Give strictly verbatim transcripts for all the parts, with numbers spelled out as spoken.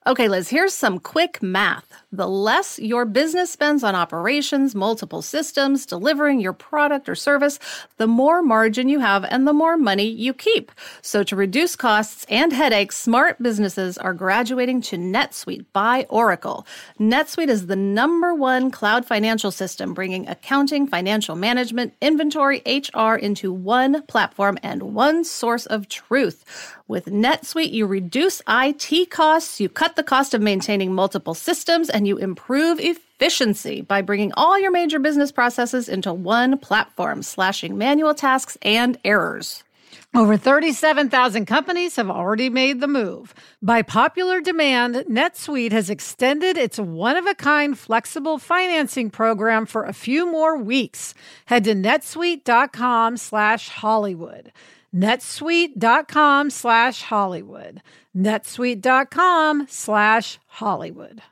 Okay, Liz, here's some quick math. The less your business spends on operations, multiple systems, delivering your product or service, the more margin you have and the more money you keep. So to reduce costs and headaches, smart businesses are graduating to NetSuite by Oracle. NetSuite is the number one cloud financial system, bringing accounting, financial management, inventory, H R into one platform and one source of truth. With NetSuite, you reduce I T costs, you cut the cost of maintaining multiple systems, and you improve efficiency by bringing all your major business processes into one platform, slashing manual tasks and errors. Over thirty-seven thousand companies have already made the move. By popular demand, NetSuite has extended its one-of-a-kind flexible financing program for a few more weeks. Head to netsuite.com slash Hollywood. netsuite.com slash Hollywood. netsuite.com slash Hollywood.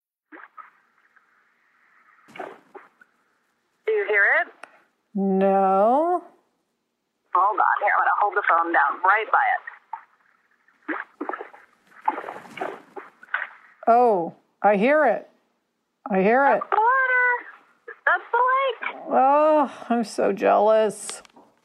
Do you hear it? No. Hold on. Here, I'm going to hold the phone down right by it. Oh, I hear it. I hear it. That's the water. That's the lake. Oh, I'm so jealous.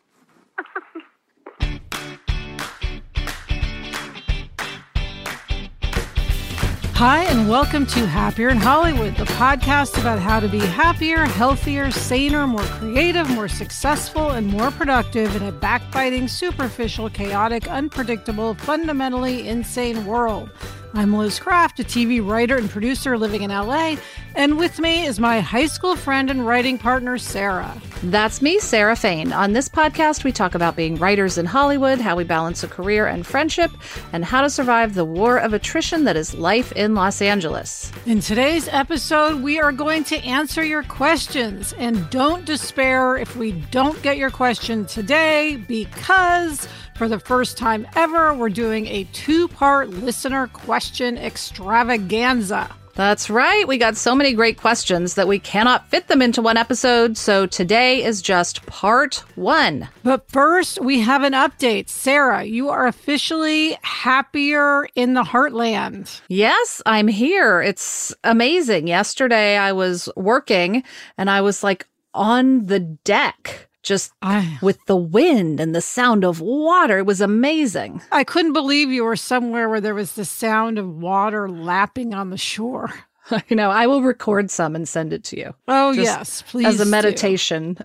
Hi, and welcome to Happier in Hollywood, the podcast about how to be happier, healthier, saner, more creative, more successful, and more productive in a backbiting, superficial, chaotic, unpredictable, fundamentally insane world. I'm Liz Craft, a T V writer and producer living in L A, and with me is my high school friend and writing partner, Sarah. That's me, Sarah Fain. On this podcast, we talk about being writers in Hollywood, how we balance a career and friendship, and how to survive the war of attrition that is life in Los Angeles. In today's episode, we are going to answer your questions, and don't despair if we don't get your question today, because for the first time ever, we're doing a two-part listener question extravaganza. That's right. We got so many great questions that we cannot fit them into one episode, so today is just part one. But first, we have an update. Sarah, you are officially happier in the heartland. Yes, I'm here. It's amazing. Yesterday, I was working, and I was like on the deck. Just I, with the wind and the sound of water. It was amazing. I couldn't believe you were somewhere where there was the sound of water lapping on the shore. I know. I will record some and send it to you. Oh, yes, please. As a meditation.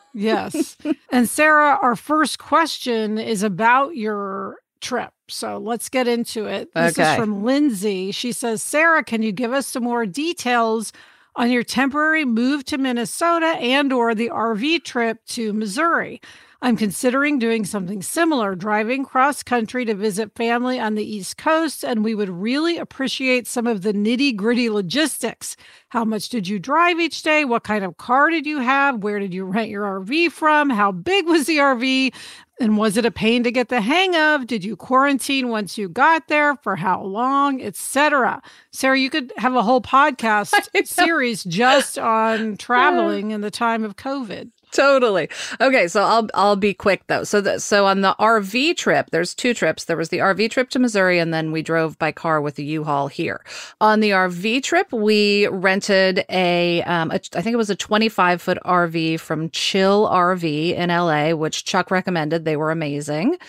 Yes. And Sarah, our first question is about your trip. So let's get into it. This okay. is from Lindsay. She says, Sarah, can you give us some more details on your temporary move to Minnesota and or the R V trip to Missouri? I'm considering doing something similar, driving cross country to visit family on the East Coast, and we would really appreciate some of the nitty-gritty logistics. How much did you drive each day? What kind of car did you have? Where did you rent your R V from? How big was the R V? And was it a pain to get the hang of? Did you quarantine once you got there? For how long? et cetera. Sarah, you could have a whole podcast series just on traveling in the time of COVID. Totally. Okay, so I'll I'll be quick though. So the, so on the R V trip, there's two trips. There was the R V trip to Missouri, and then we drove by car with the U-Haul here. On the R V trip, we rented a, um, a I think it was a twenty-five foot R V from Chill R V in L A, which Chuck recommended. They were amazing,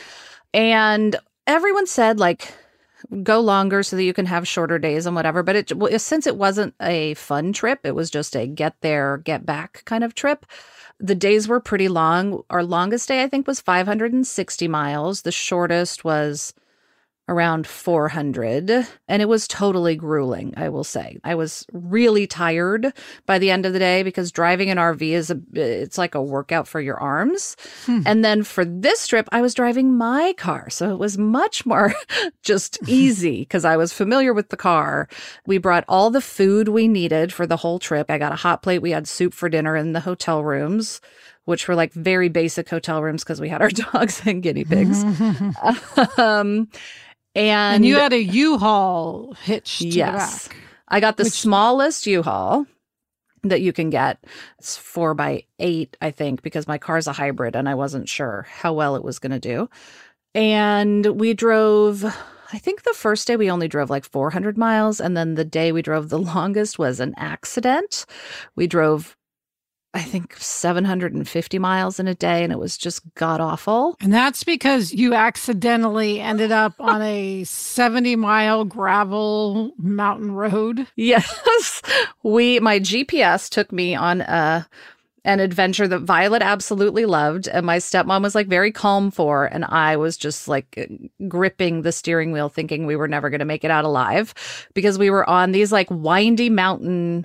and everyone said like, go longer so that you can have shorter days and whatever. But it since it wasn't a fun trip, it was just a get there, get back kind of trip. The days were pretty long. Our longest day, I think, was five hundred sixty miles. The shortest was around four hundred. And it was totally grueling, I will say. I was really tired by the end of the day because driving an R V is a, it's like a workout for your arms. Hmm. And then for this trip, I was driving my car. So it was much more just easy because I was familiar with the car. We brought all the food we needed for the whole trip. I got a hot plate. We had soup for dinner in the hotel rooms, which were like very basic hotel rooms because we had our dogs and guinea pigs. um, And, and you had a U-Haul hitched yes, to the back. I got the which, smallest U-Haul that you can get. It's four by eight, I think, because my car's a hybrid and I wasn't sure how well it was going to do. And we drove I think the first day we only drove like four hundred miles. And then the day we drove the longest was an accident. We drove, I think, seven hundred fifty miles in a day, and it was just god awful. And that's because you accidentally ended up on a seventy mile gravel mountain road. Yes. We, my G P S took me on a, an adventure that Violet absolutely loved, and my stepmom was like very calm for, and I was just like gripping the steering wheel thinking we were never going to make it out alive, because we were on these like windy mountain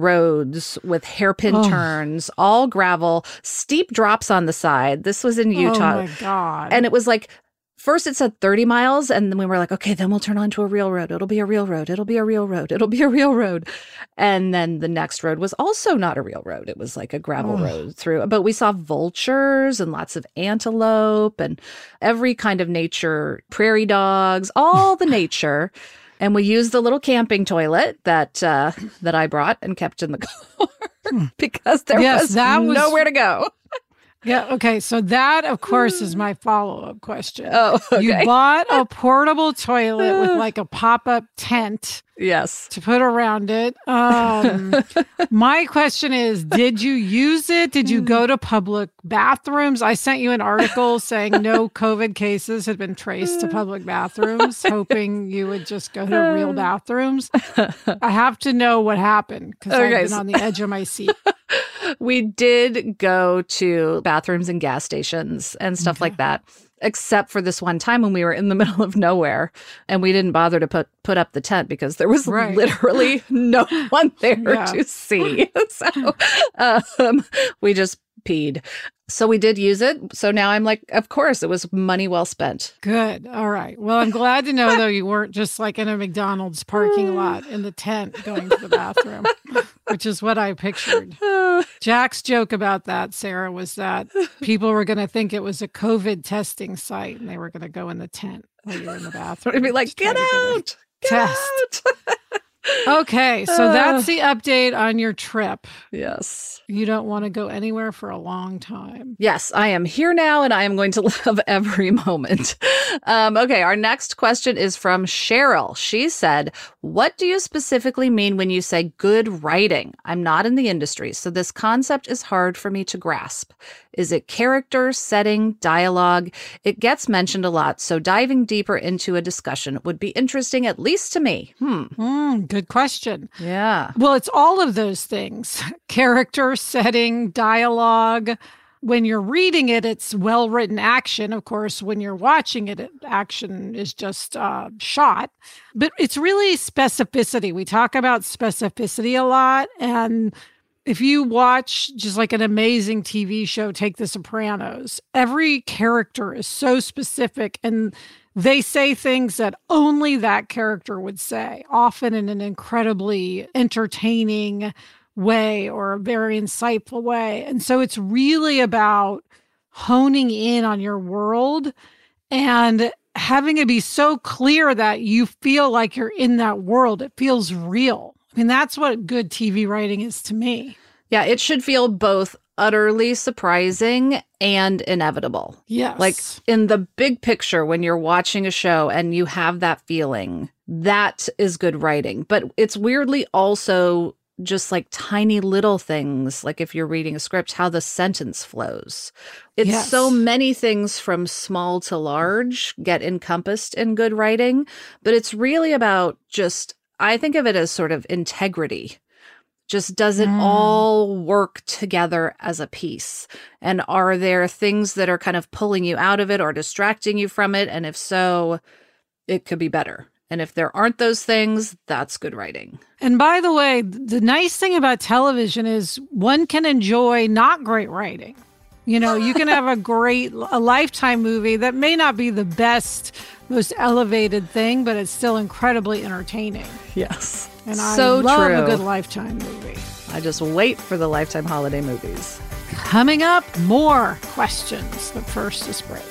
roads with hairpin Oh. turns, all gravel, steep drops on the side. This was in Utah. Oh my God. And it was like, first it said thirty miles, and then we were like, okay, then we'll turn onto a real road. It'll be a real road. It'll be a real road. It'll be a real road. And then the next road was also not a real road. It was like a gravel Ugh. road through. But we saw vultures and lots of antelope and every kind of nature, prairie dogs, all the nature. And we used the little camping toilet that uh, that I brought and kept in the car because there Yes, was, that was- nowhere to go. Yeah. Okay. So that, of course, is my follow-up question. Oh, okay. You bought a portable toilet with like a pop-up tent Yes. to put around it. Um, my question is, did you use it? Did you go to public bathrooms? I sent you an article saying no COVID cases had been traced to public bathrooms, hoping you would just go to real bathrooms. I have to know what happened because Okay, I've been so- on the edge of my seat. We did go to bathrooms and gas stations and stuff like that, except for this one time when we were in the middle of nowhere and we didn't bother to put, put up the tent because there was Right. literally no one there Yeah. to see. So um, we just peed. So we did use it. So now I'm like, of course, it was money well spent. Good. All right. Well, I'm glad to know, though, you weren't just like in a McDonald's parking lot in the tent going to the bathroom, which is what I pictured. Jack's joke about that, Sarah, was that people were going to think it was a COVID testing site and they were going to go in the tent while you were in the bathroom. I'd be like, to try get to a out, get test. out. Okay. So that's the update on your trip. Yes. You don't want to go anywhere for a long time. Yes, I am here now and I am going to love every moment. Um, okay, our next question is from Cheryl. She said, what do you specifically mean when you say good writing? I'm not in the industry, so this concept is hard for me to grasp. Is it character, setting, dialogue? It gets mentioned a lot, so diving deeper into a discussion would be interesting, at least to me. Hmm. Mm, good question. Yeah. Well, it's all of those things. Character, setting, dialogue. When you're reading it, it's well-written action. Of course, when you're watching it, it action is just uh, shot. But it's really specificity. We talk about specificity a lot. And if you watch just like an amazing T V show, take The Sopranos, every character is so specific and they say things that only that character would say, often in an incredibly entertaining way or a very insightful way. And so it's really about honing in on your world and having it be so clear that you feel like you're in that world. It feels real. I mean, that's what good T V writing is to me. Yeah, it should feel both utterly surprising and inevitable. Yes. Like in the big picture, when you're watching a show and you have that feeling, that is good writing. But it's weirdly also just like tiny little things, like if you're reading a script, how the sentence flows. It's Yes. so many things from small to large get encompassed in good writing, but it's really about just, I think of it as sort of integrity. Just does it Mm. all work together as a piece? And are there things that are kind of pulling you out of it or distracting you from it? And if so, it could be better. And if there aren't those things, that's good writing. And by the way, the nice thing about television is one can enjoy not great writing. You know, you can have a great, a Lifetime movie that may not be the best, most elevated thing, but it's still incredibly entertaining. Yes. And I so love true. a good Lifetime movie. I just wait for the Lifetime holiday movies. Coming up, more questions. But first, this break.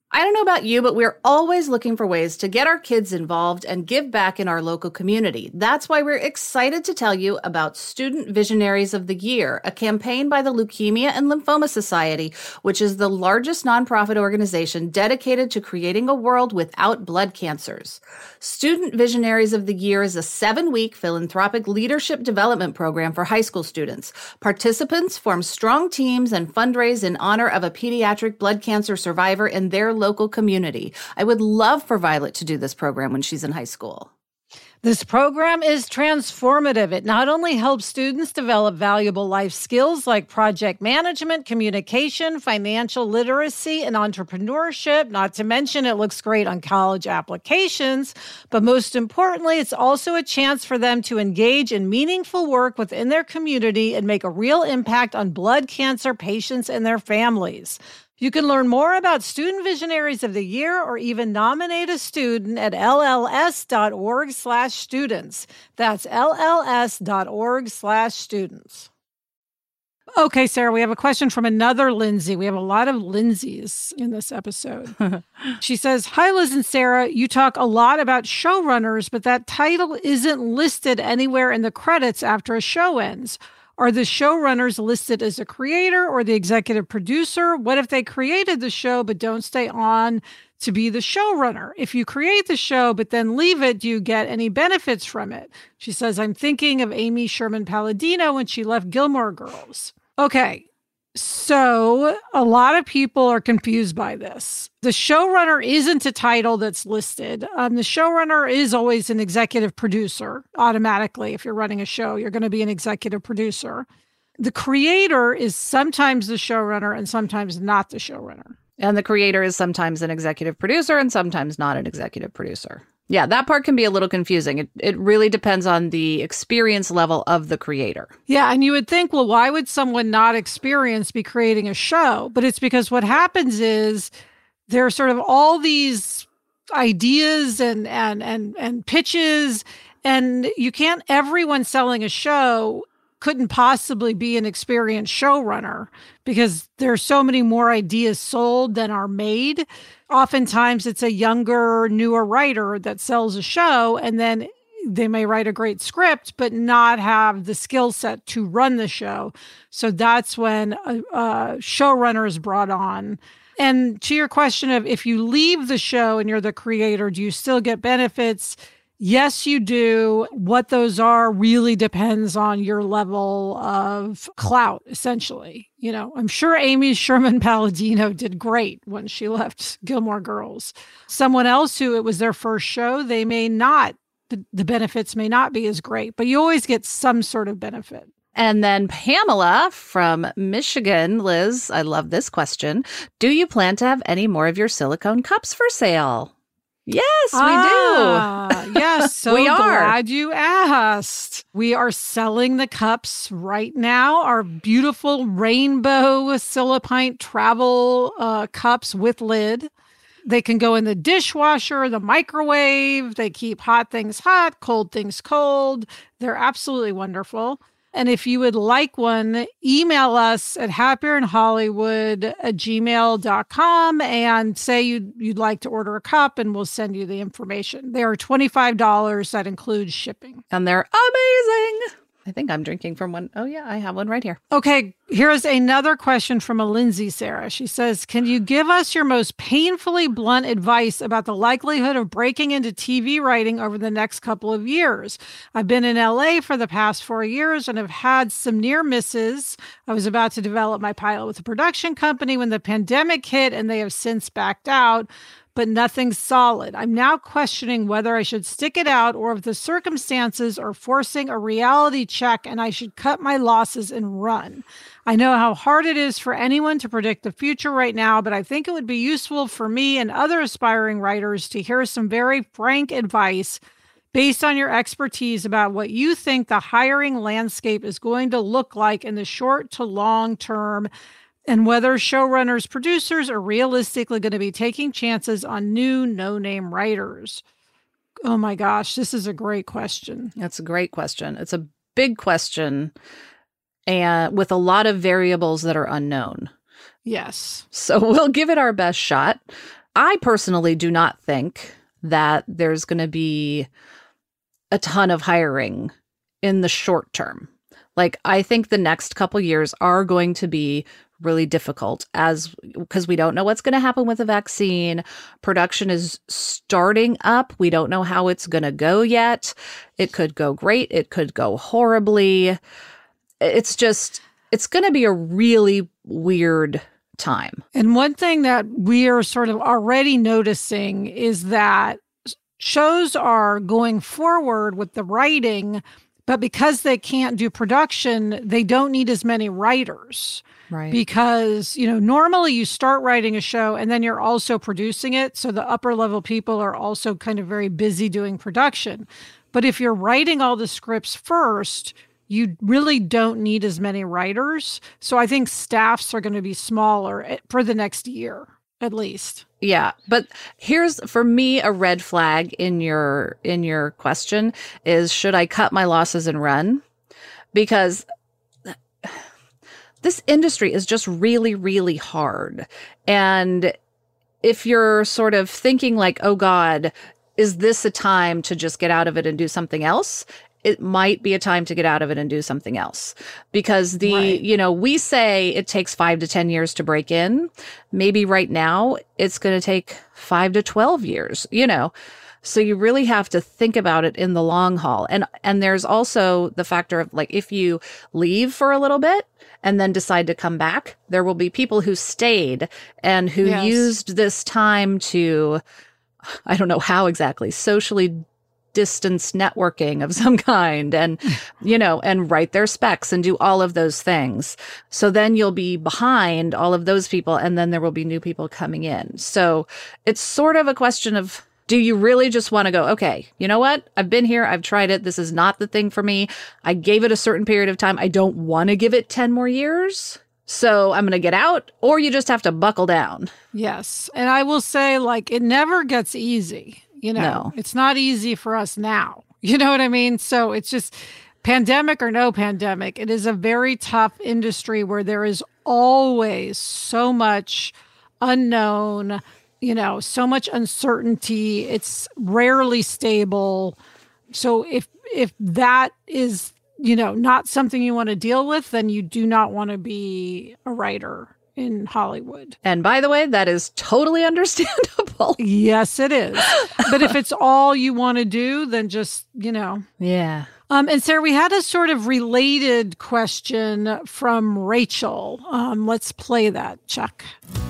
I don't know about you, but we're always looking for ways to get our kids involved and give back in our local community. That's why we're excited to tell you about Student Visionaries of the Year, a campaign by the Leukemia and Lymphoma Society, which is the largest nonprofit organization dedicated to creating a world without blood cancers. Student Visionaries of the Year is a seven-week philanthropic leadership development program for high school students. Participants form strong teams and fundraise in honor of a pediatric blood cancer survivor in their local community. I would love for Violet to do this program when she's in high school. This program is transformative. It not only helps students develop valuable life skills like project management, communication, financial literacy, and entrepreneurship, not to mention it looks great on college applications, but most importantly, it's also a chance for them to engage in meaningful work within their community and make a real impact on blood cancer patients and their families. You can learn more about Student Visionaries of the Year or even nominate a student at lls.org slash students. That's lls.org slash students. Okay, Sarah, we have a question from another Lindsay. We have a lot of Lindsays in this episode. She says, hi, Liz and Sarah. You talk a lot about showrunners, but that title isn't listed anywhere in the credits after a show ends. Are the showrunners listed as a creator or the executive producer? What if they created the show but don't stay on to be the showrunner? If you create the show but then leave it, do you get any benefits from it? She says, I'm thinking of Amy Sherman Palladino when she left Gilmore Girls. Okay, so a lot of people are confused by this. The showrunner isn't a title that's listed. Um, the showrunner is always an executive producer automatically. If you're running a show, you're going to be an executive producer. The creator is sometimes the showrunner and sometimes not the showrunner. And the creator is sometimes an executive producer and sometimes not an executive producer. Yeah, that part can be a little confusing. It it really depends on the experience level of the creator. Yeah, and you would think, well, why would someone not experienced be creating a show? But it's because what happens is there are sort of all these ideas and and and and pitches, and you can't, everyone selling a show couldn't possibly be an experienced showrunner because there are so many more ideas sold than are made. Oftentimes it's a younger, newer writer that sells a show, and then they may write a great script, but not have the skill set to run the show. So that's when a, a showrunner is brought on. And to your question of if you leave the show and you're the creator, do you still get benefits? Yes, you do. What those are really depends on your level of clout, essentially. You know, I'm sure Amy Sherman Palladino did great when she left Gilmore Girls. Someone else who it was their first show, they may not, the, the benefits may not be as great, but you always get some sort of benefit. And then Pamela from Michigan, Liz, I love this question. Do you plan to have any more of your silicone cups for sale? Yes, we ah, do. Yes, so we are. Glad you asked. We are selling the cups right now. Our beautiful rainbow Silipint travel uh, cups with lid. They can go in the dishwasher, the microwave. They keep hot things hot, cold things cold. They're absolutely wonderful. And if you would like one, email us at happierin hollywood at gmail dot com and say you'd, you'd like to order a cup, and we'll send you the information. They are twenty-five dollars. That includes shipping. And they're amazing. I think I'm drinking from one. Oh, yeah, I have one right here. Okay, here's another question from a Lindsay, Sarah. She says, can you give us your most painfully blunt advice about the likelihood of breaking into T V writing over the next couple of years? I've been in L A for the past four years and have had some near misses. I was about to develop my pilot with a production company when the pandemic hit, and they have since backed out, but nothing solid. I'm now questioning whether I should stick it out or if the circumstances are forcing a reality check and I should cut my losses and run. I know how hard it is for anyone to predict the future right now, but I think it would be useful for me and other aspiring writers to hear some very frank advice based on your expertise about what you think the hiring landscape is going to look like in the short to long term, and whether showrunners, producers are realistically going to be taking chances on new no-name writers. Oh my gosh, this is a great question. That's a great question. It's a big question, and with a lot of variables that are unknown. Yes. So we'll give it our best shot. I personally do not think that there's going to be a ton of hiring in the short term. Like, I think the next couple years are going to be really difficult as because we don't know what's going to happen with the vaccine. Production is starting up. We don't know how it's going to go yet. It could go great. It could go horribly. It's just, it's going to be a really weird time. And one thing that we are sort of already noticing is that shows are going forward with the writing, but because they can't do production, they don't need as many writers. Right. Because, you know, normally you start writing a show and then you're also producing it. So the upper level people are also kind of very busy doing production. But if you're writing all the scripts first, you really don't need as many writers. So I think staffs are going to be smaller for the next year, at least. Yeah, but here's for me a red flag in your in your question is, should I cut my losses and run? Because this industry is just really, really hard. And if you're sort of thinking like, oh God, is this a time to just get out of it and do something else? It might be a time to get out of it and do something else, because the, right. you know, we say it takes five to ten years to break in. Maybe right now it's going to take five to twelve years, you know, so you really have to think about it in the long haul. And, and there's also the factor of like, if you leave for a little bit and then decide to come back, there will be people who stayed and who yes. used this time to, I don't know how exactly, socially distance networking of some kind and, you know, and write their specs and do all of those things. So then you'll be behind all of those people and then there will be new people coming in. So it's sort of a question of, do you really just want to go, okay, you know what? I've been here. I've tried it. This is not the thing for me. I gave it a certain period of time. I don't want to give it ten more years. So I'm going to get out, or you just have to buckle down. Yes. And I will say, like, it never gets easy. You know, No. It's not easy for us now. You know what I mean? So it's just pandemic or no pandemic. It is a very tough industry where there is always so much unknown, you know, so much uncertainty. It's rarely stable. So if if that is, you know, not something you want to deal with, then you do not want to be a writer in Hollywood. And by the way, that is totally understandable. Yes, it is. But if it's all you want to do, then just, you know. Yeah. Um, and Sarah, we had a sort of related question from Rachel. Um, let's play that, Chuck.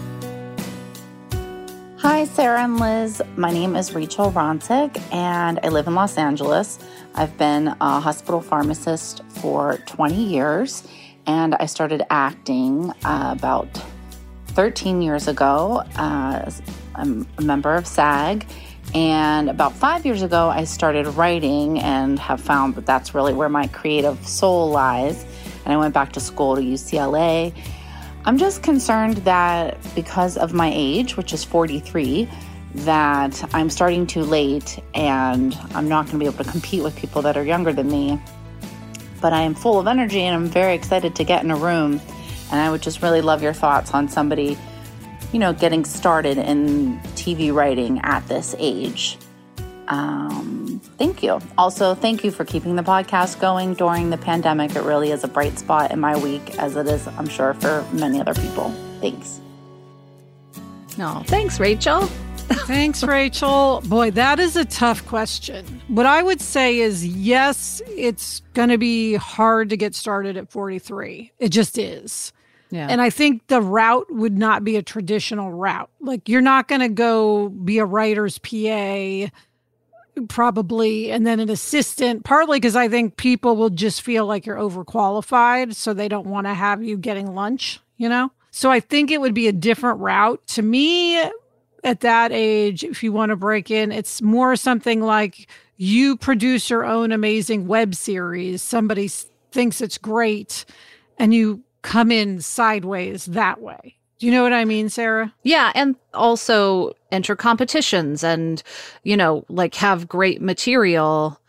Hi, Sarah and Liz. My name is Rachel Ronsick, and I live in Los Angeles. I've been a hospital pharmacist for twenty years, and I started acting uh, about thirteen years ago. Uh, I'm a member of SAG, and about five years ago, I started writing and have found that that's really where my creative soul lies, and I went back to school to U C L A. I'm just concerned that because of my age, which is forty-three, that I'm starting too late and I'm not going to be able to compete with people that are younger than me. But I am full of energy and I'm very excited to get in a room. And I would just really love your thoughts on somebody, you know, getting started in T V writing at this age. Um, thank you. Also, thank you for keeping the podcast going during the pandemic. It really is a bright spot in my week, as it is, I'm sure, for many other people. Thanks. No, thanks, Rachel. Thanks, Rachel. Boy, that is a tough question. What I would say is, yes, it's going to be hard to get started at forty-three. It just is. Yeah. And I think the route would not be a traditional route. Like, you're not going to go be a writer's P A, probably, and then an assistant, partly because I think people will just feel like you're overqualified, so they don't want to have you getting lunch, you know? So I think it would be a different route. To me, at that age, if you want to break in, it's more something like you produce your own amazing web series. Somebody s- thinks it's great, and you come in sideways that way. Do you know what I mean, Sarah? Yeah. And also enter competitions and, you know, like have great material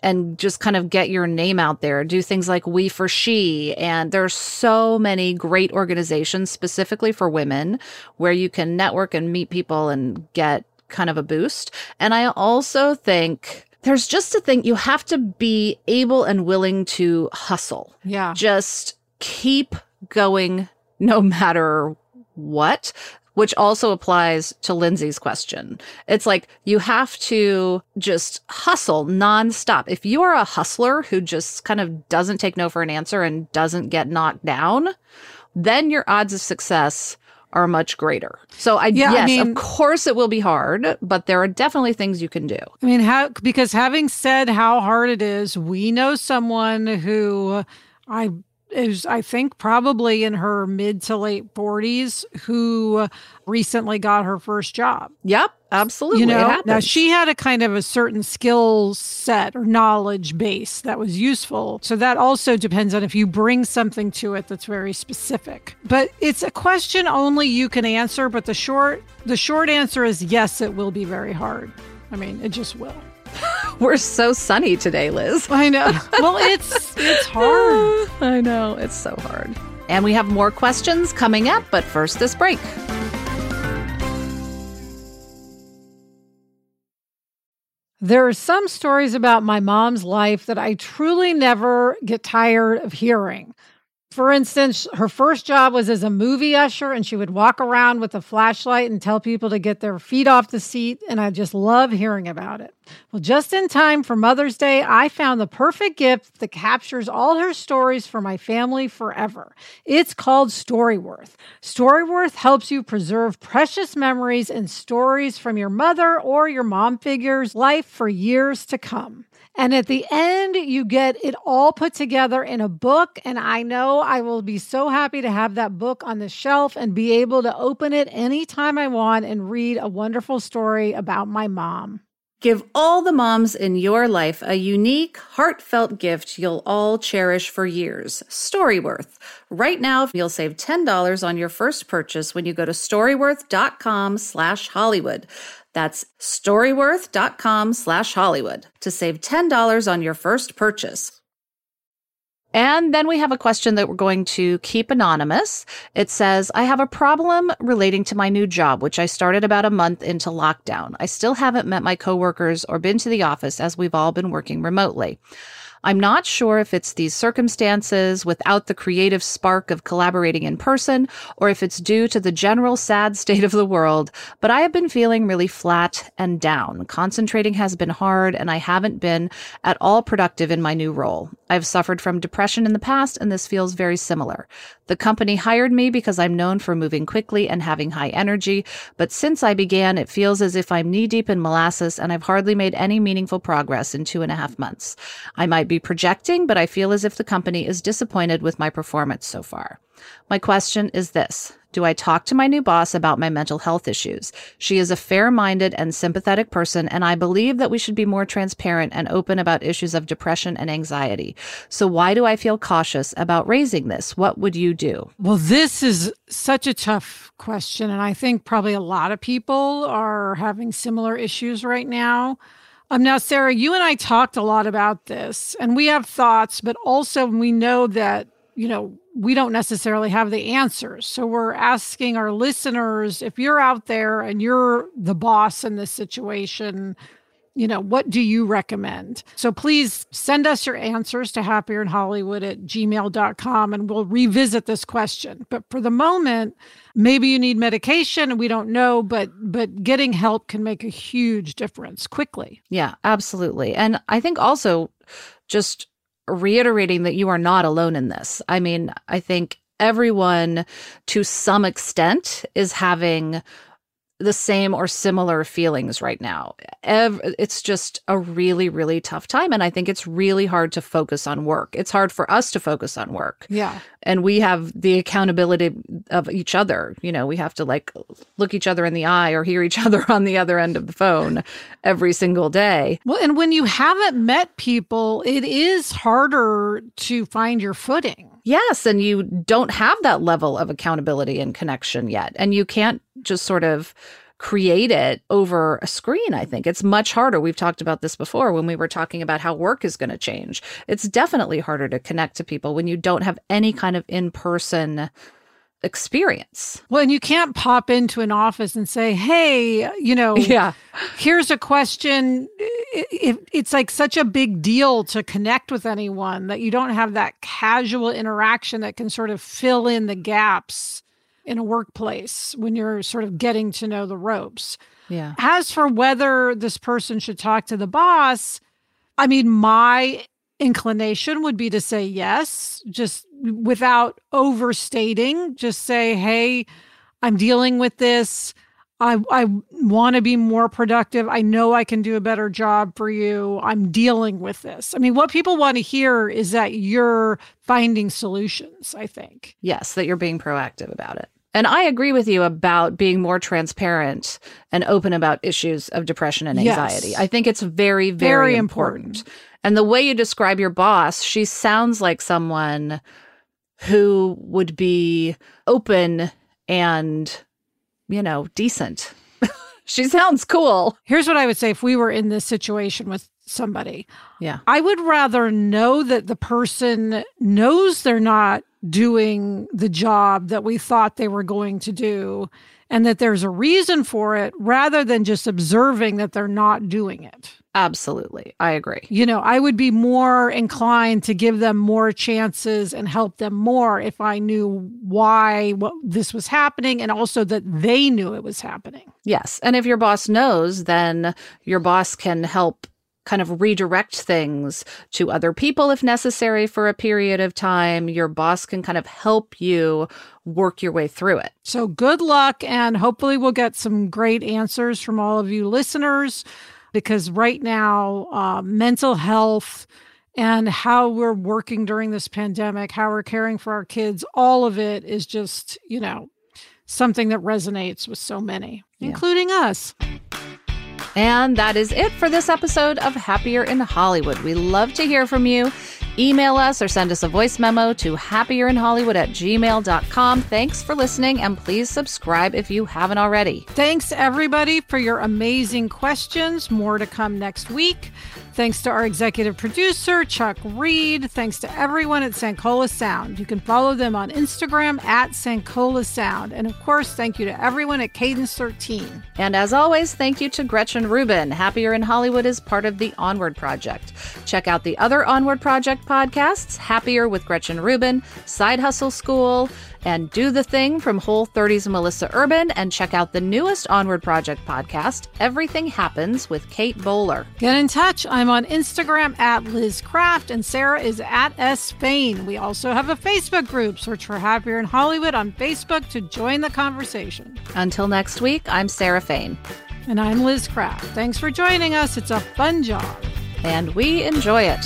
and just kind of get your name out there. Do things like We for She. And there's so many great organizations specifically for women where you can network and meet people and get kind of a boost. And I also think there's just a thing, you have to be able and willing to hustle. Yeah. Just keep going no matter what, which also applies to Lindsay's question. It's like you have to just hustle nonstop. If you are a hustler who just kind of doesn't take no for an answer and doesn't get knocked down, then your odds of success are much greater. So I, yeah, yes, I mean, of course it will be hard, but there are definitely things you can do. I mean, how, because having said how hard it is, we know someone who I is, I think, probably in her mid to late forties who recently got her first job. Yep, absolutely. You know, it now happens. she had a kind of a certain skill set or knowledge base that was useful. So that also depends on if you bring something to it that's very specific. But it's a question only you can answer. But the short, the short answer is yes, it will be very hard. I mean, it just will. We're so sunny today, Liz. I know. Well, it's it's hard. I know. It's so hard. And we have more questions coming up, but first this break. There are some stories about my mom's life that I truly never get tired of hearing. For instance, her first job was as a movie usher, and she would walk around with a flashlight and tell people to get their feet off the seat, and I just love hearing about it. Well, just in time for Mother's Day, I found the perfect gift that captures all her stories for my family forever. It's called Storyworth. Storyworth helps you preserve precious memories and stories from your mother or your mom figure's life for years to come. And at the end, you get it all put together in a book. And I know I will be so happy to have that book on the shelf and be able to open it anytime I want and read a wonderful story about my mom. Give all the moms in your life a unique, heartfelt gift you'll all cherish for years. Storyworth. Right now, you'll save ten dollars on your first purchase when you go to storyworth.com slash Hollywood. That's storyworth.com slash Hollywood to save ten dollars on your first purchase. And then we have a question that we're going to keep anonymous. It says, I have a problem relating to my new job, which I started about a month into lockdown. I still haven't met my coworkers or been to the office as we've all been working remotely. I'm not sure if it's these circumstances without the creative spark of collaborating in person, or if it's due to the general sad state of the world, but I have been feeling really flat and down. Concentrating has been hard, and I haven't been at all productive in my new role. I've suffered from depression in the past, and this feels very similar. The company hired me because I'm known for moving quickly and having high energy, but since I began, it feels as if I'm knee-deep in molasses, and I've hardly made any meaningful progress in two and a half months. I might be projecting, but I feel as if the company is disappointed with my performance so far. My question is this. Do I talk to my new boss about my mental health issues? She is a fair-minded and sympathetic person, and I believe that we should be more transparent and open about issues of depression and anxiety. So why do I feel cautious about raising this? What would you do? Well, this is such a tough question, and I think probably a lot of people are having similar issues right now. Um, now, Sarah, you and I talked a lot about this, and we have thoughts, but also we know that, you know, we don't necessarily have the answers. So we're asking our listeners, if you're out there and you're the boss in this situation, you know, what do you recommend? So please send us your answers to happierhinhollywood at gmail dot com, and we'll revisit this question. But for the moment, maybe you need medication and we don't know, but but getting help can make a huge difference quickly. Yeah, absolutely. And I think also just reiterating that you are not alone in this. I mean, I think everyone to some extent is having the same or similar feelings right now. Ev- it's just a really, really tough time. And I think it's really hard to focus on work. It's hard for us to focus on work. Yeah. And we have the accountability of each other. You know, we have to like look each other in the eye or hear each other on the other end of the phone every single day. Well, and when you haven't met people, it is harder to find your footing. Yes, and you don't have that level of accountability and connection yet. And you can't just sort of create it over a screen. I think it's much harder. We've talked about this before when we were talking about how work is going to change. It's definitely harder to connect to people when you don't have any kind of in-person experience. Well, and you can't pop into an office and say, hey, you know, yeah, here's a question. It, it, it's like such a big deal to connect with anyone that you don't have that casual interaction that can sort of fill in the gaps in a workplace when you're sort of getting to know the ropes. Yeah. As for whether this person should talk to the boss, I mean, my inclination would be to say yes, just without overstating. Just say, hey, I'm dealing with this. I, I want to be more productive. I know I can do a better job for you. I'm dealing with this. I mean, what people want to hear is that you're finding solutions, I think. Yes, that you're being proactive about it. And I agree with you about being more transparent and open about issues of depression and anxiety. Yes. I think it's very, very, Very important. important. And the way you describe your boss, she sounds like someone who would be open and, you know, decent. She sounds cool. Here's what I would say if we were in this situation with somebody. Yeah. I would rather know that the person knows they're not doing the job that we thought they were going to do and that there's a reason for it rather than just observing that they're not doing it. Absolutely. I agree. You know, I would be more inclined to give them more chances and help them more if I knew why what this was happening and also that they knew it was happening. Yes. And if your boss knows, then your boss can help kind of redirect things to other people if necessary for a period of time. Your boss can kind of help you work your way through it. So good luck, and hopefully we'll get some great answers from all of you listeners, because right now, uh, mental health and how we're working during this pandemic, how we're caring for our kids, all of it is just, you know, something that resonates with so many, yeah. including us. And that is it for this episode of Happier in Hollywood. We love to hear from you. Email us or send us a voice memo to happierinhollywood at gmail dot com. Thanks for listening, and please subscribe if you haven't already. Thanks, everybody, for your amazing questions. More to come next week. Thanks to our executive producer, Chuck Reed. Thanks to everyone at Sankola Sound. You can follow them on Instagram at Sankola Sound. And of course, thank you to everyone at Cadence thirteen. And as always, thank you to Gretchen Rubin. Happier in Hollywood is part of the Onward Project. Check out the other Onward Project podcasts, Happier with Gretchen Rubin, Side Hustle School, and Do the Thing from Whole thirty's Melissa Urban, and check out the newest Onward Project podcast, Everything Happens with Kate Bowler. Get in touch. I'm on Instagram at Liz Craft, and Sarah is at S Fain. We also have a Facebook group. Search for Happier in Hollywood on Facebook to join the conversation. Until next week, I'm Sarah Fain. And I'm Liz Craft. Thanks for joining us. It's a fun job. And we enjoy it.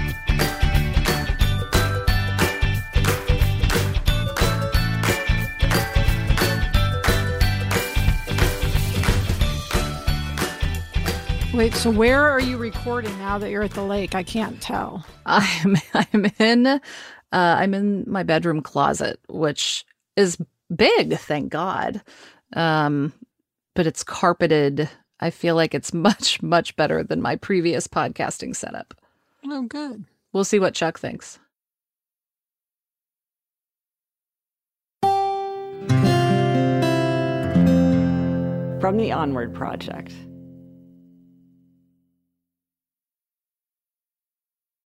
Wait, so where are you recording now that you're at the lake? I can't tell. I'm I'm in uh, I'm in my bedroom closet, which is big, thank God. Um, but it's carpeted. I feel like it's much, much better than my previous podcasting setup. Oh, good. We'll see what Chuck thinks. From the Onward Project.